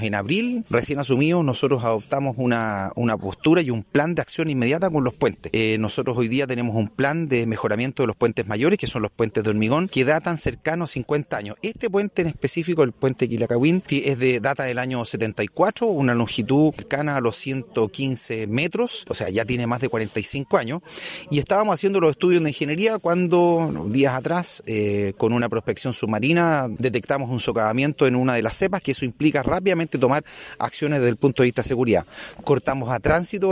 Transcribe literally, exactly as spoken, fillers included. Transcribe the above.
En abril, recién asumidos, nosotros adoptamos una, una postura y un plan de acción inmediata con los puentes. Eh, nosotros hoy día tenemos un plan de mejoramiento de los puentes mayores, que son los puentes de hormigón, que datan cercanos a cincuenta años. Este puente en específico, el puente Quilacagüín, es de data del año setenta y cuatro, una longitud cercana a los ciento quince metros, o sea, ya tiene más de cuarenta y cinco años, y estábamos haciendo los estudios de ingeniería cuando, días atrás, eh, con una prospección submarina, detectamos un socavamiento en una de las cepas, que eso implica rápidamente tomar acciones desde el punto de vista de seguridad. Cortamos a tránsito